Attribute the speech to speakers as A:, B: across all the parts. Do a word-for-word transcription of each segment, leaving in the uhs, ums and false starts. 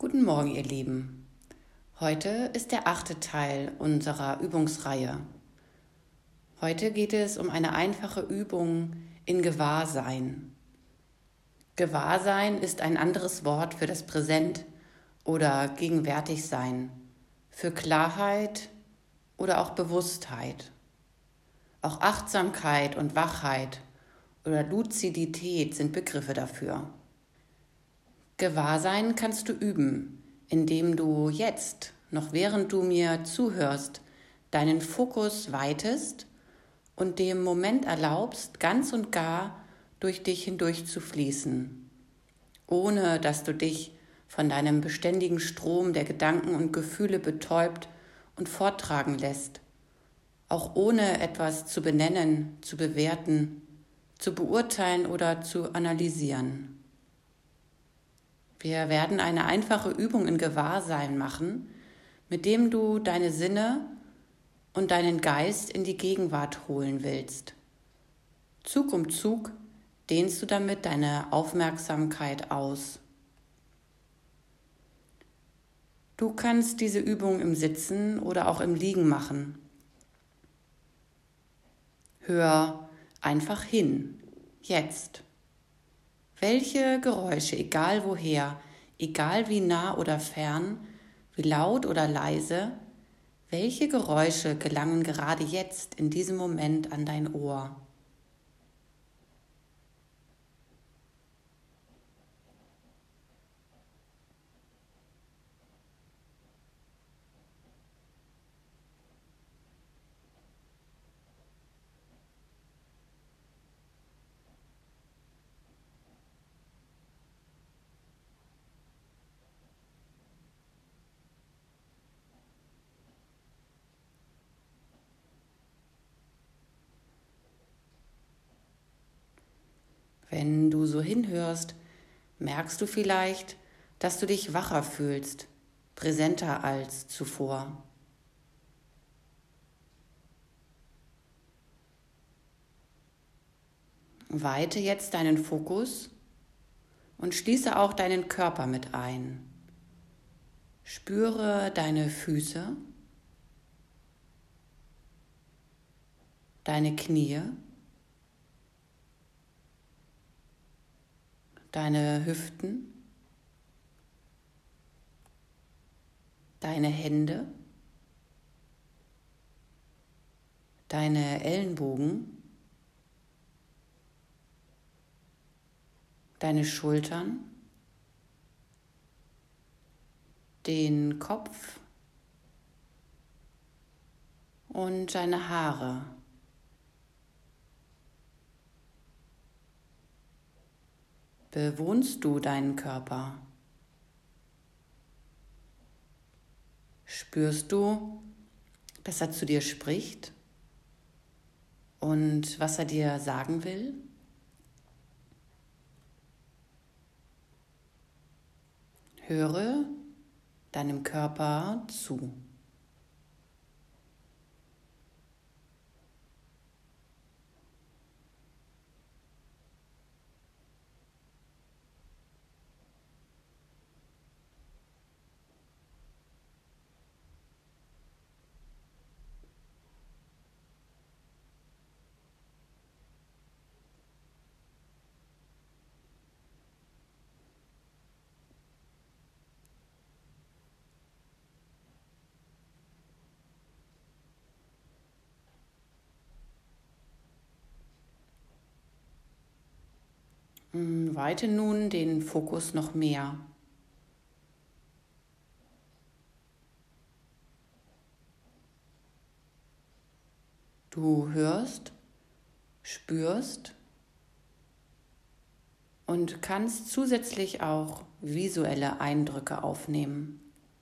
A: Guten Morgen, ihr Lieben. Heute ist der achte Teil unserer Übungsreihe. Heute geht es um eine einfache Übung in Gewahrsein. Gewahrsein ist ein anderes Wort für das Präsent oder Gegenwärtigsein, für Klarheit oder auch Bewusstheit. Auch Achtsamkeit und Wachheit oder Luzidität sind Begriffe dafür. Gewahrsein kannst du üben, indem du jetzt, noch während du mir zuhörst, deinen Fokus weitest und dem Moment erlaubst, ganz und gar durch dich hindurch zu fließen, ohne dass du dich von deinem beständigen Strom der Gedanken und Gefühle betäubt und forttragen lässt, auch ohne etwas zu benennen, zu bewerten, zu beurteilen oder zu analysieren. Wir werden eine einfache Übung in Gewahrsein machen, mit dem du deine Sinne und deinen Geist in die Gegenwart holen willst. Zug um Zug dehnst du damit deine Aufmerksamkeit aus. Du kannst diese Übung im Sitzen oder auch im Liegen machen. Hör einfach hin, jetzt. Welche Geräusche, egal woher, egal wie nah oder fern, wie laut oder leise, welche Geräusche gelangen gerade jetzt in diesem Moment an dein Ohr? Wenn du so hinhörst, merkst du vielleicht, dass du dich wacher fühlst, präsenter als zuvor. Weite jetzt deinen Fokus und schließe auch deinen Körper mit ein. Spüre deine Füße, deine Knie, deine Hüften, deine Hände, deine Ellenbogen, deine Schultern, den Kopf und deine Haare. Bewohnst du deinen Körper? Spürst du, dass er zu dir spricht und was er dir sagen will? Höre deinem Körper zu. Weite nun den Fokus noch mehr. Du hörst, spürst und kannst zusätzlich auch visuelle Eindrücke aufnehmen.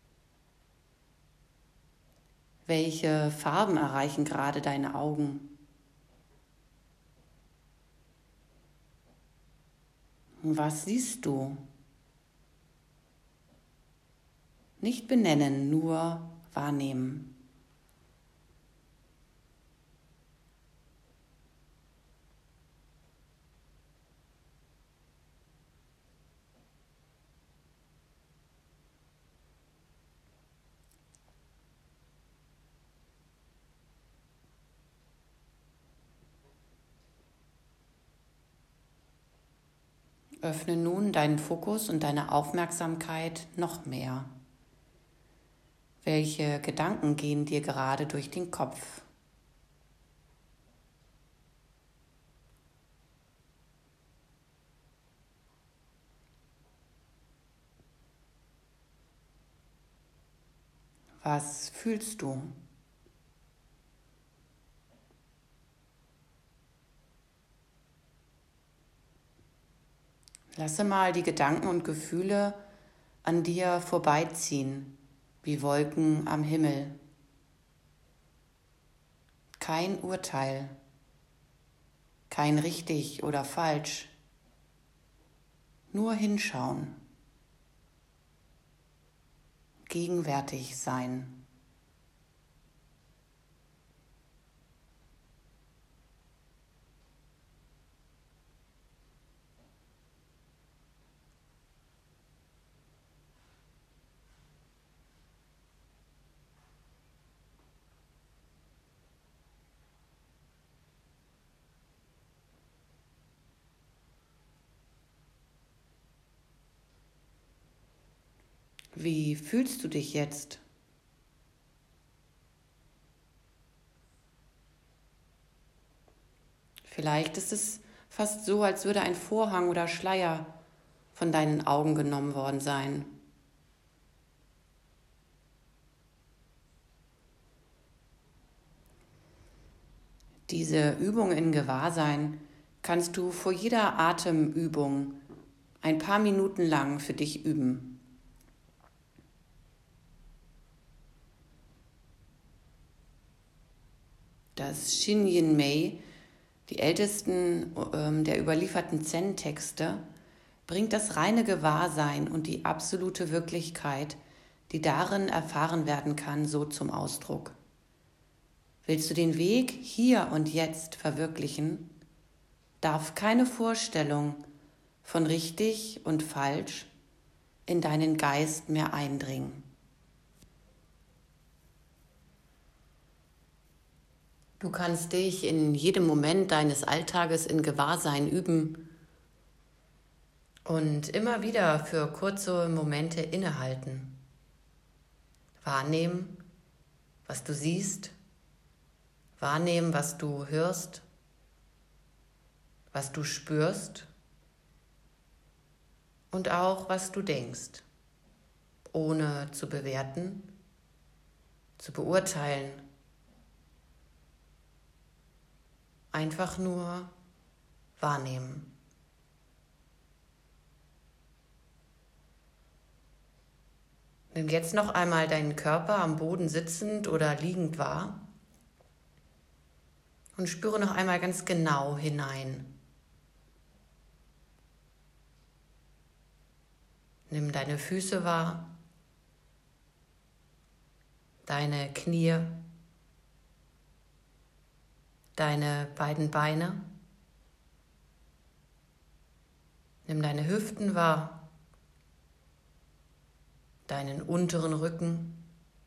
A: Welche Farben erreichen gerade deine Augen? Was siehst du? Nicht benennen, nur wahrnehmen. Öffne nun deinen Fokus und deine Aufmerksamkeit noch mehr. Welche Gedanken gehen dir gerade durch den Kopf? Was fühlst du? Lasse mal die Gedanken und Gefühle an dir vorbeiziehen, wie Wolken am Himmel. Kein Urteil, kein richtig oder falsch, nur hinschauen, gegenwärtig sein. Wie fühlst du dich jetzt? Vielleicht ist es fast so, als würde ein Vorhang oder Schleier von deinen Augen genommen worden sein. Diese Übung in Gewahrsein kannst du vor jeder Atemübung ein paar Minuten lang für dich üben. Das Shinyin Mei, die ältesten ähm, der überlieferten Zen-Texte, bringt das reine Gewahrsein und die absolute Wirklichkeit, die darin erfahren werden kann, so zum Ausdruck. Willst du den Weg hier und jetzt verwirklichen, darf keine Vorstellung von richtig und falsch in deinen Geist mehr eindringen. Du kannst dich in jedem Moment deines Alltages in Gewahrsein üben und immer wieder für kurze Momente innehalten. Wahrnehmen, was du siehst, wahrnehmen, was du hörst, was du spürst und auch, was du denkst, ohne zu bewerten, zu beurteilen. Einfach nur wahrnehmen. Nimm jetzt noch einmal deinen Körper am Boden sitzend oder liegend wahr und spüre noch einmal ganz genau hinein. Nimm deine Füße wahr, deine Knie, deine beiden Beine. Nimm deine Hüften wahr, deinen unteren Rücken.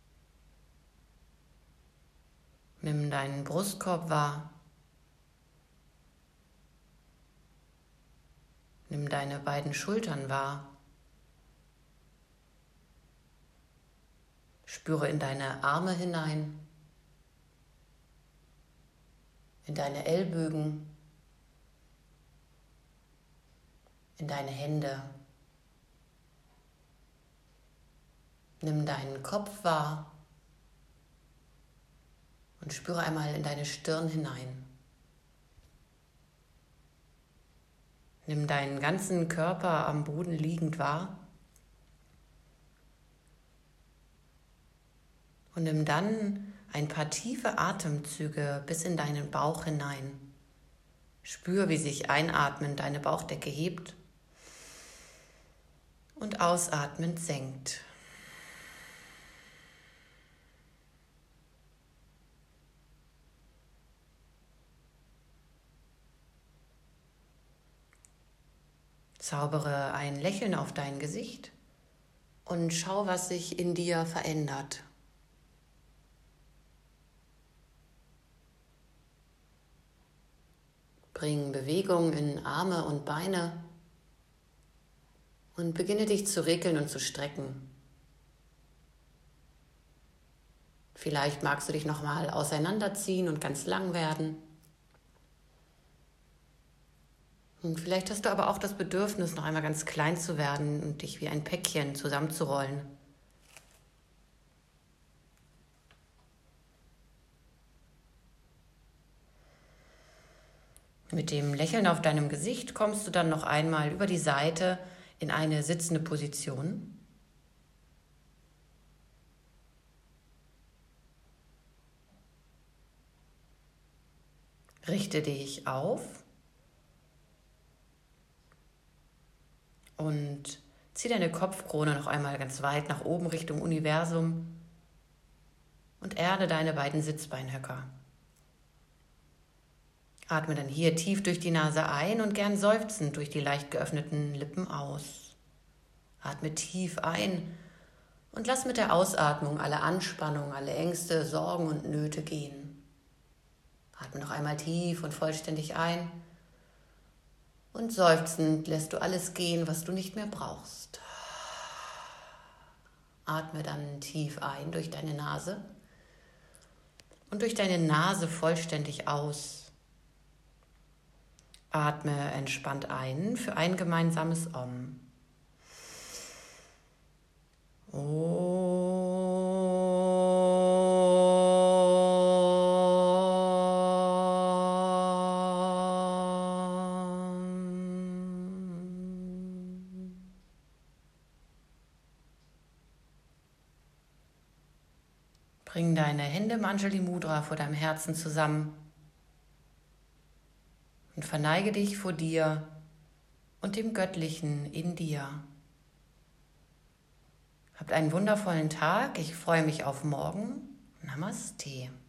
A: Nimm deinen Brustkorb wahr. Nimm deine beiden Schultern wahr. Spüre in deine Arme hinein, in deine Ellbogen, in deine Hände. Nimm deinen Kopf wahr und spüre einmal in deine Stirn hinein. Nimm deinen ganzen Körper am Boden liegend wahr und nimm dann ein paar tiefe Atemzüge bis in deinen Bauch hinein. Spür, wie sich einatmend deine Bauchdecke hebt und ausatmend senkt. Zaubere ein Lächeln auf dein Gesicht und schau, was sich in dir verändert. Bring Bewegung in Arme und Beine Und beginne dich zu regeln und zu strecken. Vielleicht magst du dich nochmal auseinanderziehen und ganz lang werden. Und vielleicht hast du aber auch das Bedürfnis, noch einmal ganz klein zu werden und dich wie ein Päckchen zusammenzurollen. Mit dem Lächeln auf deinem Gesicht kommst du dann noch einmal über die Seite in eine sitzende Position. Richte dich auf und zieh deine Kopfkrone noch einmal ganz weit nach oben Richtung Universum und erde deine beiden Sitzbeinhöcker. Atme dann hier tief durch die Nase ein und gern seufzend durch die leicht geöffneten Lippen aus. Atme tief ein und lass mit der Ausatmung alle Anspannung, alle Ängste, Sorgen und Nöte gehen. Atme noch einmal tief und vollständig ein und seufzend lässt du alles gehen, was du nicht mehr brauchst. Atme dann tief ein durch deine Nase und durch deine Nase vollständig aus. Atme entspannt ein für ein gemeinsames Om. Bring deine Hände im Anjali Mudra vor deinem Herzen zusammen und verneige dich vor dir und dem Göttlichen in dir. Habt einen wundervollen Tag. Ich freue mich auf morgen. Namaste.